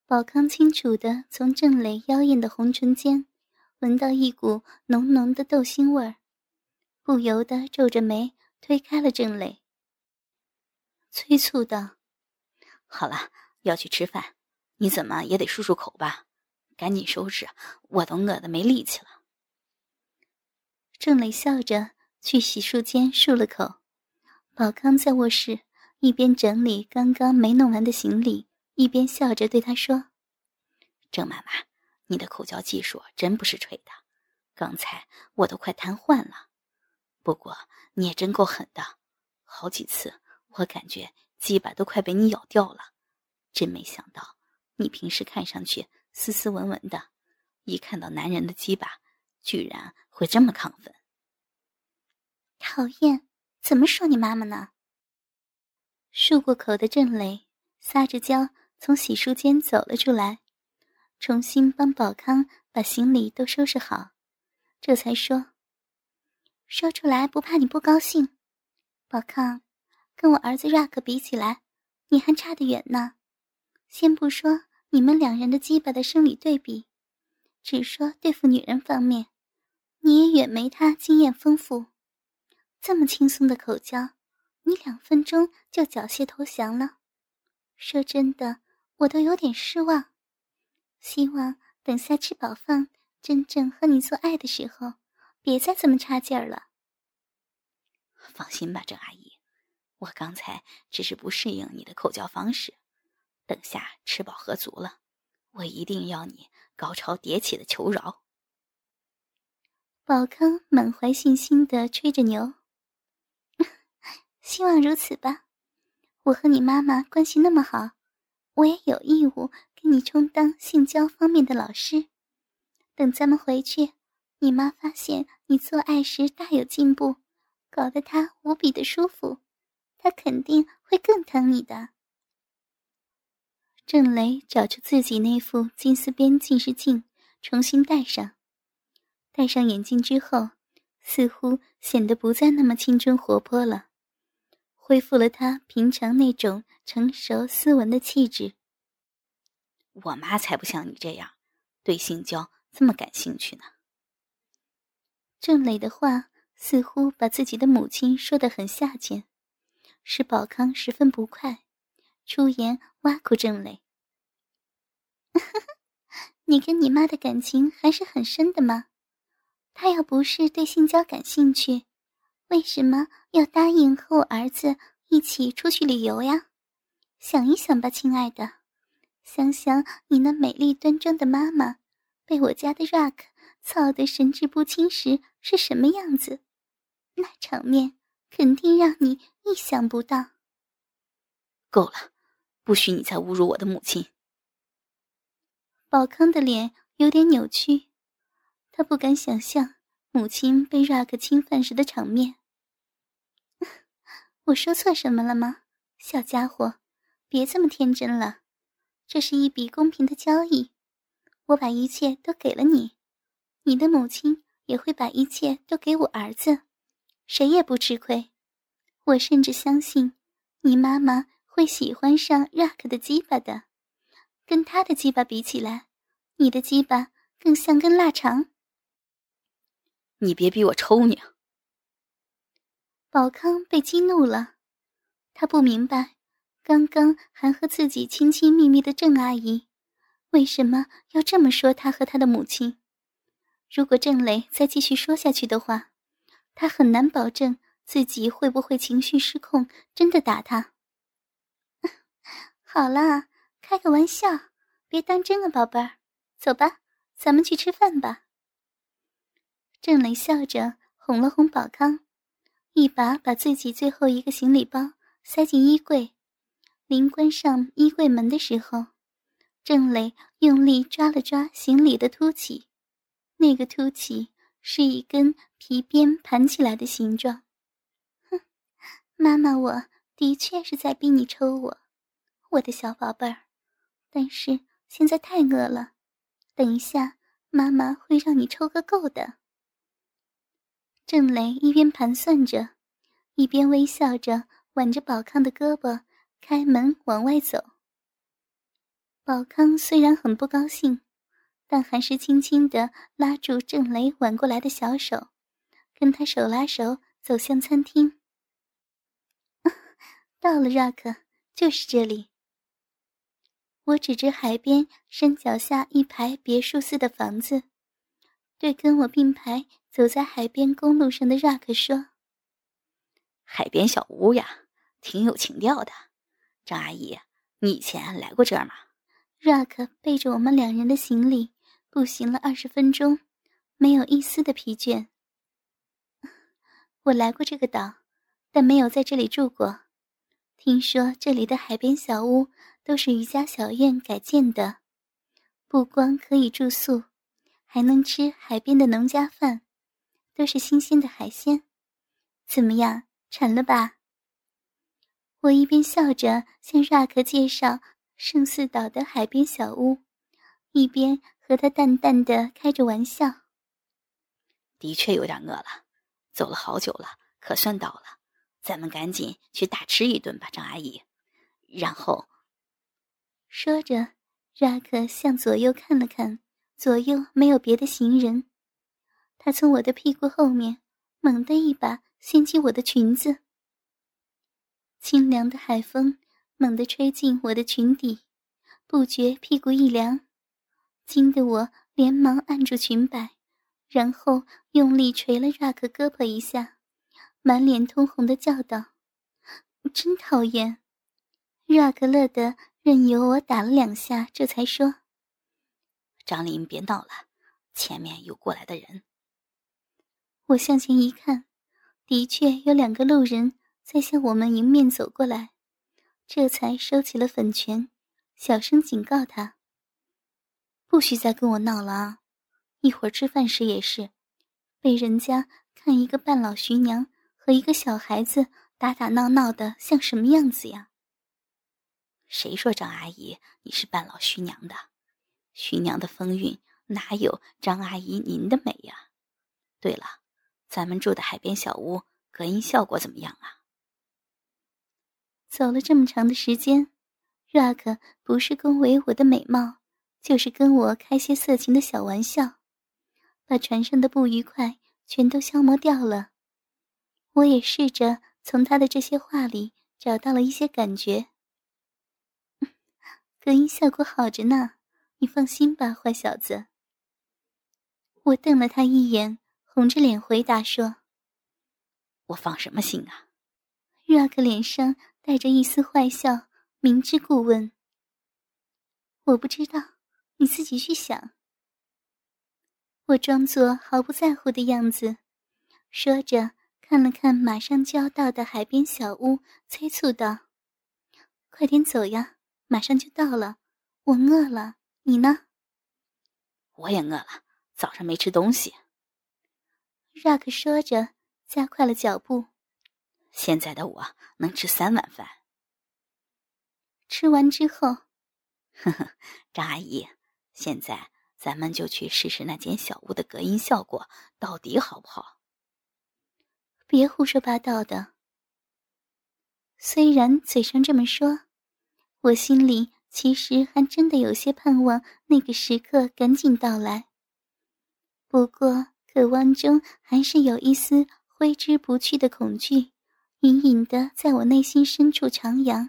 宝康清楚地从郑磊妖艳的红唇间闻到一股浓浓的豆腥味儿，不由得皱着眉推开了郑磊，催促道： 好了，要去吃饭，你怎么也得漱漱口吧，赶紧收拾，我都饿得没力气了。 郑磊笑着去洗漱间漱了口，宝康在卧室一边整理刚刚没弄完的行李，一边笑着对他说： 郑妈妈，你的口交技术真不是吹的，刚才我都快瘫痪了。不过你也真够狠的，好几次我感觉鸡巴都快被你咬掉了。真没想到你平时看上去斯斯文文的，一看到男人的鸡巴居然会这么亢奋。 讨厌，怎么说你妈妈呢？漱过口的郑磊撒着娇从洗漱间走了出来，重新帮宝康把行李都收拾好，这才说：说出来不怕你不高兴，宝康，跟我儿子 Rock 比起来，你还差得远呢。先不说你们两人的鸡巴的生理对比，只说对付女人方面，你也远没他经验丰富。这么轻松的口交，你2分钟就缴械投降了。说真的，我都有点失望。希望等下吃饱饭，真正和你做爱的时候，别再这么差劲儿了。 放心吧，郑阿姨，我刚才只是不适应你的口交方式，等下吃饱喝足了，我一定要你高潮迭起的求饶。 宝康满怀信心地吹着牛。希望如此吧，我和你妈妈关系那么好，我也有义务给你充当性交方面的老师。等咱们回去，你妈发现你做爱时大有进步，搞得她无比的舒服，她肯定会更疼你的。郑雷找出自己那副金丝边近视镜，重新戴上。戴上眼镜之后，似乎显得不再那么青春活泼了，恢复了他平常那种成熟斯文的气质。 我妈才不像你这样，对性交这么感兴趣呢。 郑磊的话似乎把自己的母亲说得很下贱，使宝康十分不快，出言挖苦郑磊。你跟你妈的感情还是很深的吗？她要不是对性交感兴趣，为什么要答应和我儿子一起出去旅游呀？想一想吧，亲爱的，想想你那美丽端庄的妈妈被我家的 Rock 操得神志不清时是什么样子，那场面肯定让你意想不到。 够了，不许你再侮辱我的母亲。 宝康的脸有点扭曲，他不敢想象母亲被 Rock 侵犯时的场面。我说错什么了吗？小家伙，别这么天真了，这是一笔公平的交易，我把一切都给了你，你的母亲也会把一切都给我儿子，谁也不吃亏。我甚至相信你妈妈会喜欢上 Rock 的鸡巴的，跟他的鸡巴比起来，你的鸡巴更像根腊肠。 你别逼我抽你啊！ 宝康被激怒了，他不明白刚刚还和自己亲亲密密的郑阿姨为什么要这么说他和他的母亲。如果郑磊再继续说下去的话，他很难保证自己会不会情绪失控真的打他。好啦，开个玩笑，别当真啊，宝贝儿，走吧，咱们去吃饭吧。郑磊笑着哄了哄宝康，一把把自己最后一个行李包塞进衣柜。临关上衣柜门的时候，郑磊用力抓了抓行李的凸起，那个凸起是一根皮鞭盘起来的形状。哼，妈妈我的确是在逼你抽我，我的小宝贝儿，但是现在太饿了，等一下妈妈会让你抽个够的。郑磊一边盘算着，一边微笑着挽着宝康的胳膊，开门往外走。 宝康虽然很不高兴，但还是轻轻地拉住郑雷挽过来的小手，跟他手拉手走向餐厅。到了 Rock， 就是这里。我指着海边山脚下一排别墅似的房子，对跟我并排走在海边公路上的 Rock 说： 海边小屋呀，挺有情调的。张阿姨，你以前来过这儿吗？ Rock 背着我们两人的行李步行了20分钟，没有一丝的疲倦。我来过这个岛，但没有在这里住过。听说这里的海边小屋都是渔家小院改建的，不光可以住宿，还能吃海边的农家饭，都是新鲜的海鲜。怎么样，馋了吧？我一边笑着向 Rock 介绍圣寺岛的海边小屋，一边和他淡淡地开着玩笑。 的确有点饿了，走了好久了，可算到了。咱们赶紧去大吃一顿吧，张阿姨。然后说着 Rock 向左右看了看，左右没有别的行人。他从我的屁股后面猛地一把掀起我的裙子，清凉的海风猛地吹进我的裙底，不觉屁股一凉，惊得我连忙按住裙摆，然后用力捶了 Rock 胳膊一下，满脸通红的叫道：真讨厌。 Rock 乐得任由我打了2下，这才说： 张琳，别闹了，前面有过来的人。 我向前一看，的确有2个路人在向我们迎面走过来，这才收起了粉拳，小声警告他：不许再跟我闹了啊！一会儿吃饭时也是，被人家看一个半老徐娘和一个小孩子打打闹闹的像什么样子呀？ 谁说张阿姨你是半老徐娘的？徐娘的风韵哪有张阿姨您的美呀？对了，咱们住的海边小屋隔音效果怎么样啊？ 走了这么长的时间， Rock 不是恭维我的美貌，就是跟我开些色情的小玩笑，把船上的不愉快全都消磨掉了。我也试着从他的这些话里找到了一些感觉。隔音效果好着呢，你放心吧，坏小子。我瞪了他一眼，红着脸回答说： 我放什么心啊？ Rock 脸上带着一丝坏笑，明知故问：我不知道，你自己去想。我装作毫不在乎的样子，说着看了看马上就要到的海边小屋，催促道：快点走呀，马上就到了，我饿了，你呢？ 我也饿了，早上没吃东西。 Rock 说着加快了脚步。 现在的我能吃3碗饭。 吃完之后， 呵呵，张阿姨，现在咱们就去试试那间小屋的隔音效果到底好不好？ 别胡说八道的。虽然嘴上这么说，我心里其实还真的有些盼望那个时刻赶紧到来。不过渴望中还是有一丝挥之不去的恐惧，隐隐地在我内心深处徜徉。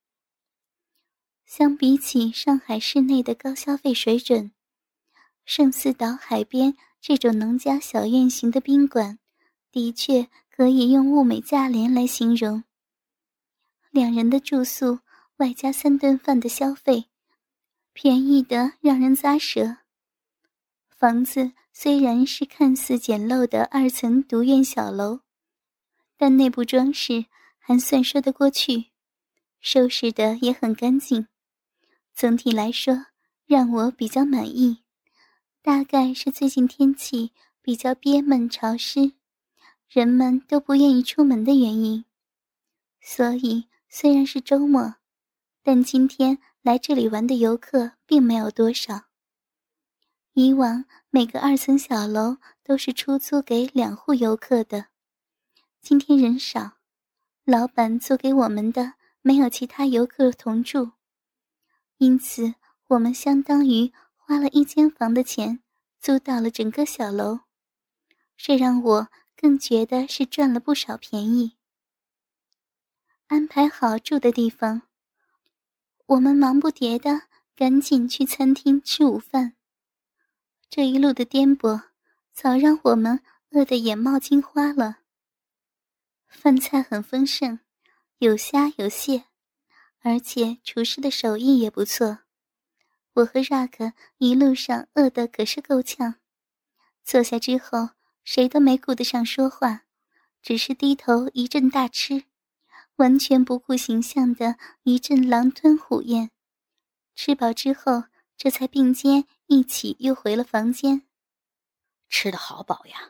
相比起上海市内的高消费水准，圣寺岛海边这种农家小院型的宾馆，的确可以用物美价廉来形容。2人的住宿外加3顿饭的消费，便宜得让人咂舌。房子虽然是看似简陋的2层独院小楼，但内部装饰还算说得过去，收拾得也很干净。总体来说让我比较满意，大概是最近天气比较憋闷潮湿，人们都不愿意出门的原因。所以虽然是周末，但今天来这里玩的游客并没有多少。以往每个2层小楼都是出租给2户游客的，今天人少，老板租给我们的没有其他游客同住，因此我们相当于花了1间房的钱租到了整个小楼，这让我更觉得是赚了不少便宜。安排好住的地方，我们忙不迭地赶紧去餐厅吃午饭。这一路的颠簸早让我们饿得眼冒金花了。饭菜很丰盛，有虾有蟹，而且厨师的手艺也不错。我和 Rock 一路上饿得可是够呛，坐下之后谁都没顾得上说话，只是低头一阵大吃，完全不顾形象的一阵狼吞虎咽。吃饱之后，这才并肩一起又回了房间。 吃得好饱呀。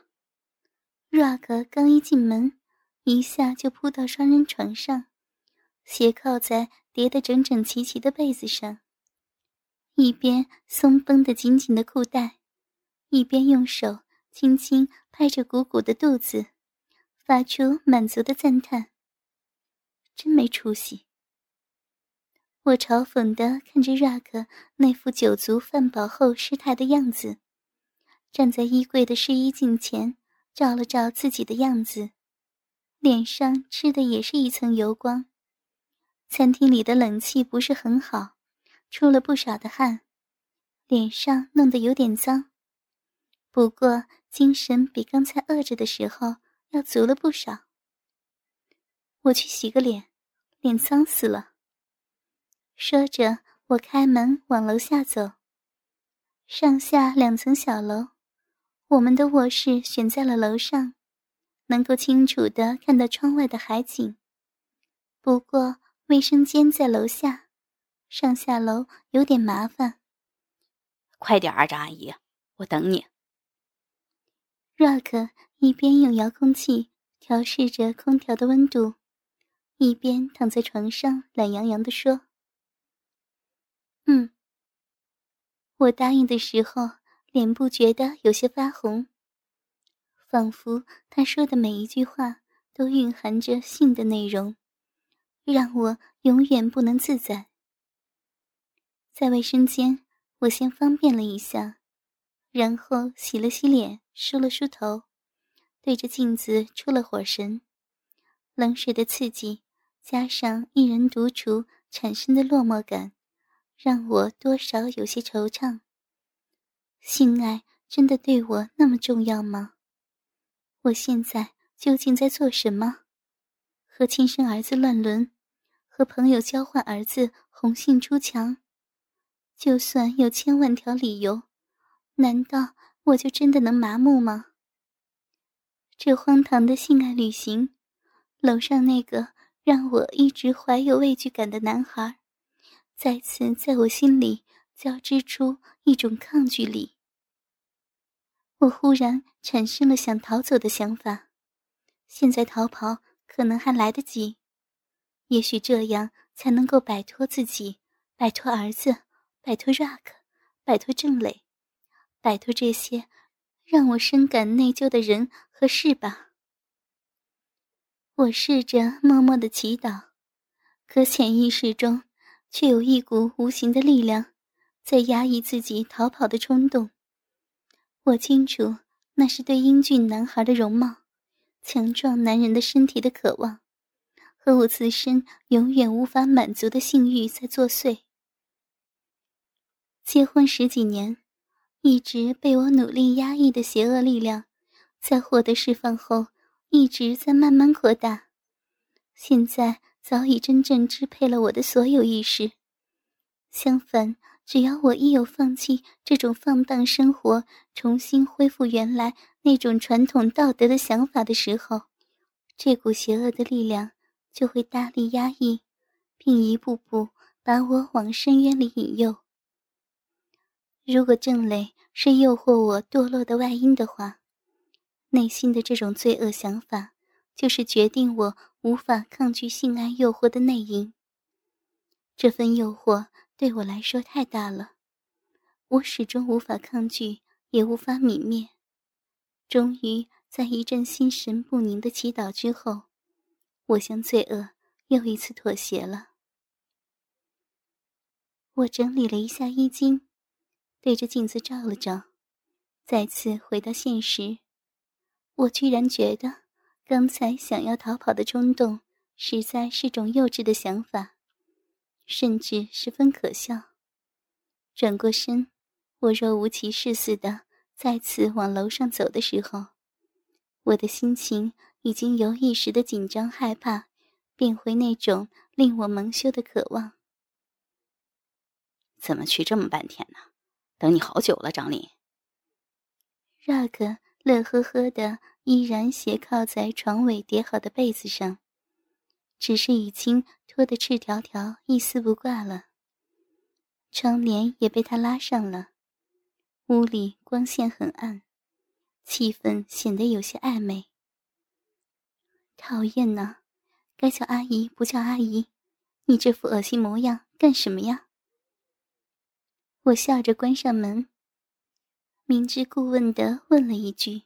Rock 刚一进门，一下就扑到双人床上，斜靠在叠得整整齐齐的被子上，一边松绷得紧紧的裤带，一边用手轻轻拍着鼓鼓的肚子，发出满足的赞叹。真没出息。我嘲讽地看着 Rock 那副酒足饭饱后失态的样子，站在衣柜的试衣镜前照了照自己的样子，脸上吃的也是一层油光。餐厅里的冷气不是很好，出了不少的汗，脸上弄得有点脏，不过精神比刚才饿着的时候要足了不少。我去洗个脸，脸脏死了。说着，我开门往楼下走。上下2层小楼，我们的卧室选在了楼上，能够清楚地看到窗外的海景。不过卫生间在楼下，上下楼有点麻烦。 快点啊，张阿姨，我等你。 Rock 一边用遥控器调试着空调的温度，一边躺在床上懒洋洋地说：我答应的时候，脸部觉得有些发红，仿佛他说的每一句话都蕴含着性的内容，让我永远不能自在。在卫生间，我先方便了一下，然后洗了洗脸，梳了梳头，对着镜子出了火神。冷水的刺激，加上一人独处产生的落寞感，让我多少有些惆怅。性爱真的对我那么重要吗？我现在究竟在做什么？和亲生儿子乱伦，和朋友交换儿子红杏出墙。就算有1000万条理由，难道我就真的能麻木吗？这荒唐的性爱旅行，楼上那个让我一直怀有畏惧感的男孩，再次在我心里交织出一种抗拒力。我忽然产生了想逃走的想法，现在逃跑可能还来得及，也许这样才能够摆脱自己，摆脱儿子，摆脱 Rock， 摆脱郑磊，摆脱这些让我深感内疚的人和事吧。我试着默默地祈祷，可潜意识中却有一股无形的力量在压抑自己逃跑的冲动。我清楚，那是对英俊男孩的容貌、强壮男人的身体的渴望，和我自身永远无法满足的性欲在作祟。结婚10几年，一直被我努力压抑的邪恶力量，在获得释放后，一直在慢慢扩大。现在早已真正支配了我的所有意识。相反，只要我一有放弃这种放荡生活，重新恢复原来那种传统道德的想法的时候，这股邪恶的力量就会大力压抑，并一步步把我往深渊里引诱。如果郑磊是诱惑我堕落的外因的话，内心的这种罪恶想法就是决定我无法抗拒性爱诱惑的内因。这份诱惑对我来说太大了，我始终无法抗拒，也无法泯灭。终于在一阵心神不宁的祈祷之后，我向罪恶又一次妥协了。 我整理了一下衣襟，对着镜子照了照，再次回到现实。我居然觉得刚才想要逃跑的冲动实在是种幼稚的想法，甚至十分可笑。转过身，我若无其事似的再次往楼上走的时候，我的心情已经由一时的紧张害怕变回那种令我蒙羞的渴望。 怎么去这么半天呢？等你好久了，张琳。 Rock 乐呵呵的依然斜靠在床尾叠好的被子上，只是已经脱得赤条条，一丝不挂了。窗帘也被他拉上了，屋里光线很暗，气氛显得有些暧昧。讨厌呢，该叫阿姨不叫阿姨，你这副恶心模样干什么呀？我笑着关上门，明知故问地问了一句，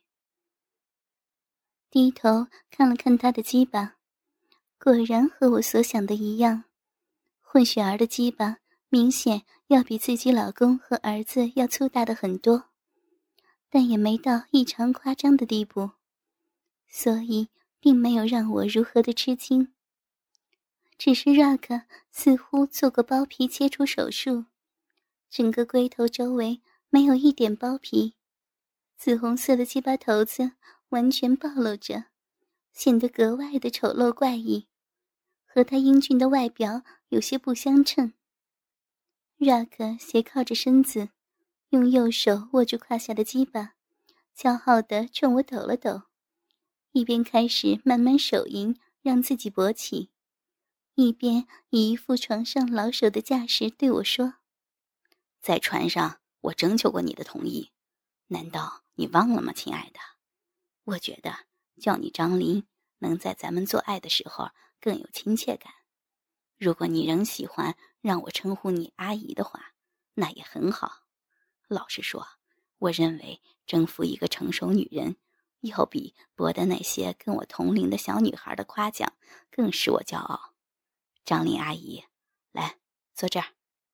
低头看了看他的鸡巴，果然和我所想的一样，混血儿的鸡巴明显要比自己老公和儿子要粗大的很多，但也没到异常夸张的地步，所以并没有让我如何的吃惊。只是 Rock 似乎做过包皮切除手术，整个龟头周围没有一点包皮，紫红色的鸡巴头子完全暴露着，显得格外的丑陋怪异，和他英俊的外表有些不相称。Rock 斜靠着身子，用右手握住胯下的鸡巴，骄傲地冲我抖了抖，一边开始慢慢手淫让自己勃起，一边以一副床上老手的架势对我说： 在船上我征求过你的同意，难道你忘了吗，亲爱的？我觉得叫你张琳能在咱们做爱的时候更有亲切感。如果你仍喜欢让我称呼你阿姨的话，那也很好。老实说，我认为征服一个成熟女人，要比博得那些跟我同龄的小女孩的夸奖更使我骄傲。张琳阿姨，来，坐这儿。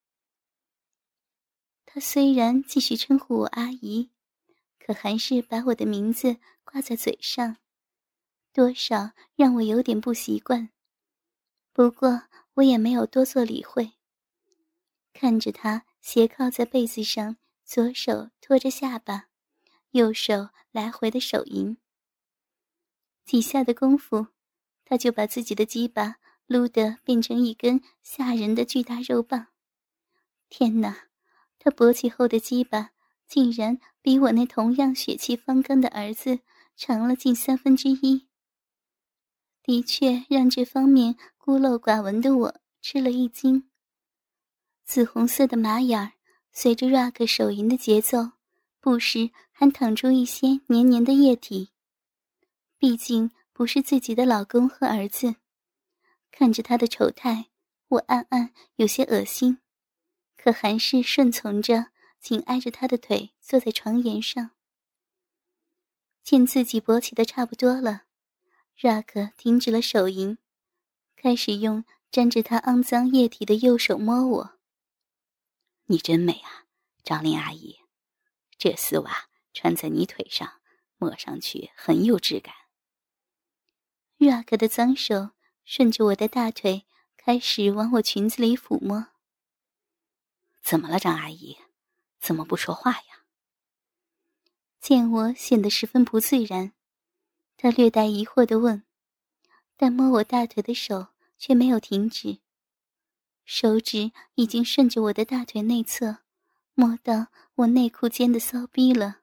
他虽然继续称呼我阿姨，可还是把我的名字挂在嘴上，多少让我有点不习惯。不过我也没有多做理会，看着他斜靠在被子上，左手托着下巴，右手来回的手淫。几下的功夫，他就把自己的鸡巴撸得变成一根吓人的巨大肉棒。天哪，他勃起后的鸡巴竟然比我那同样血气方刚的儿子长了近1/3，的确让这方面孤陋寡闻的我吃了一惊。紫红色的马眼儿随着 Rock 手淫的节奏，不时还淌出一些黏黏的液体。毕竟不是自己的老公和儿子，看着他的丑态，我暗暗有些恶心，可还是顺从着，紧挨着他的腿坐在床沿上。见自己勃起的差不多了， Rock 停止了手淫，开始用沾着他肮脏液体的右手摸我。 你真美啊，张琳阿姨，这丝袜穿在你腿上，摸上去很有质感。 Rock 的脏手顺着我的大腿开始往我裙子里抚摸。 怎么了，张阿姨？怎么不说话呀？ 见我显得十分不自然，他略带疑惑地问，但摸我大腿的手却没有停止，手指已经顺着我的大腿内侧摸到我内裤间的骚逼了。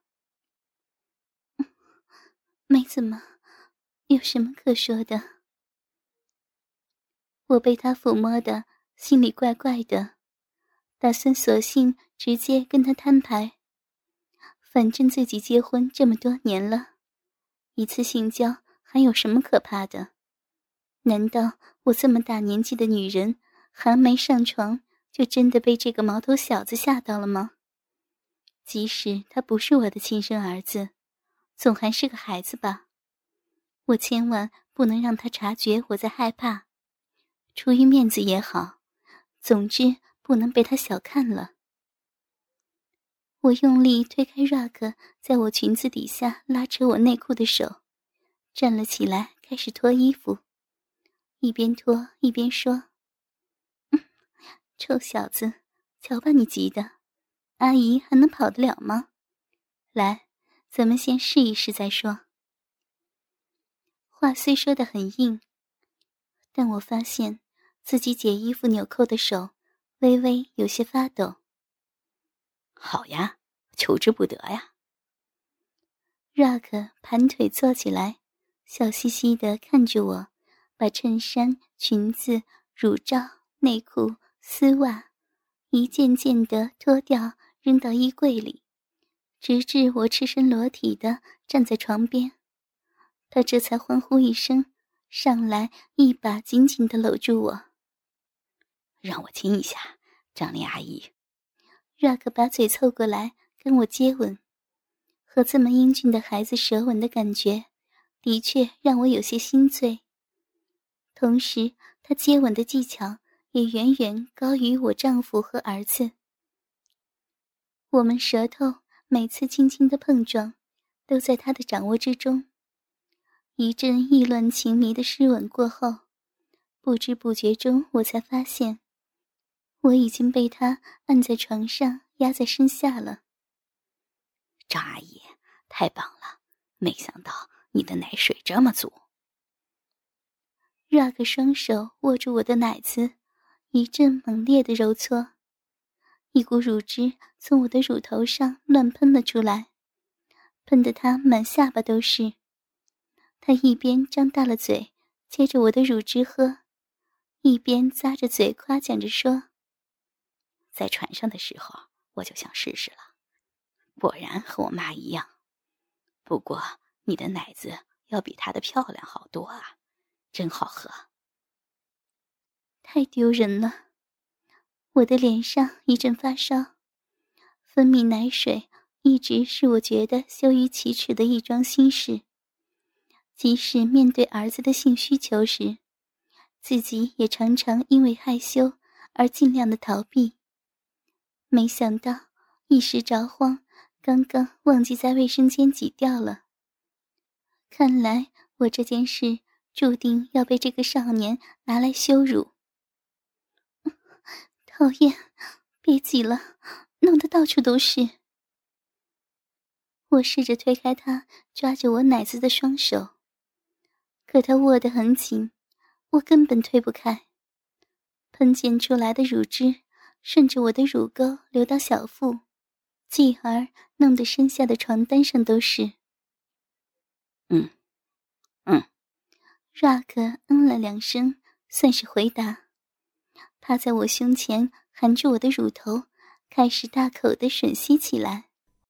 没怎么，有什么可说的？我被他抚摸的心里怪怪的，打算索性直接跟他摊牌。反正自己结婚这么多年了，一次性交还有什么可怕的？难道我这么大年纪的女人还没上床就真的被这个毛头小子吓到了吗？即使他不是我的亲生儿子，总还是个孩子吧。我千万不能让他察觉我在害怕，出于面子也好，总之不能被他小看了。我用力推开 Rock 在我裙子底下拉扯我内裤的手，站了起来开始脱衣服，一边脱一边说：臭小子，瞧把你急的，阿姨还能跑得了吗？来，咱们先试一试再说。话虽说得很硬，但我发现自己解衣服纽扣的手微微有些发抖。 好呀，求之不得呀。 Rock 盘腿坐起来，笑嘻嘻地看着我，把衬衫、裙子、乳罩、内裤、丝袜一件件地脱掉，扔到衣柜里，直至我赤身裸体地站在床边。他这才欢呼一声，上来一把紧紧地搂住我。 让我亲一下，张琳阿姨。 Rock 把嘴凑过来跟我接吻，和这么英俊的孩子舌吻的感觉，的确让我有些心醉。同时，他接吻的技巧也远远高于我丈夫和儿子。我们舌头每次轻轻的碰撞，都在他的掌握之中。一阵意乱情迷的湿吻过后，不知不觉中我才发现，我已经被他按在床上压在身下了。 张阿姨，太棒了，没想到你的奶水这么足。 Rock 双手握住我的奶子，一阵猛烈的揉搓，一股乳汁从我的乳头上乱喷了出来，喷得他满下巴都是。他一边张大了嘴接着我的乳汁喝，一边咂着嘴夸奖着说： 在船上的时候我就想试试了，果然和我妈一样，不过你的奶子要比她的漂亮好多啊，真好喝。 太丢人了，我的脸上一阵发烧。分泌奶水一直是我觉得羞于启齿的一桩心事，即使面对儿子的性需求时，自己也常常因为害羞而尽量的逃避。没想到一时着慌，刚刚忘记在卫生间挤掉了。看来我这件事注定要被这个少年拿来羞辱。讨厌，别挤了，弄得到处都是。我试着推开他抓着我奶子的双手，可他握得很紧，我根本推不开。喷溅出来的乳汁顺着我的乳沟流到小腹，继而弄得身下的床单上都是。Rock 了2声，算是回答。趴在我胸前含住我的乳头，开始大口地吮吸起来。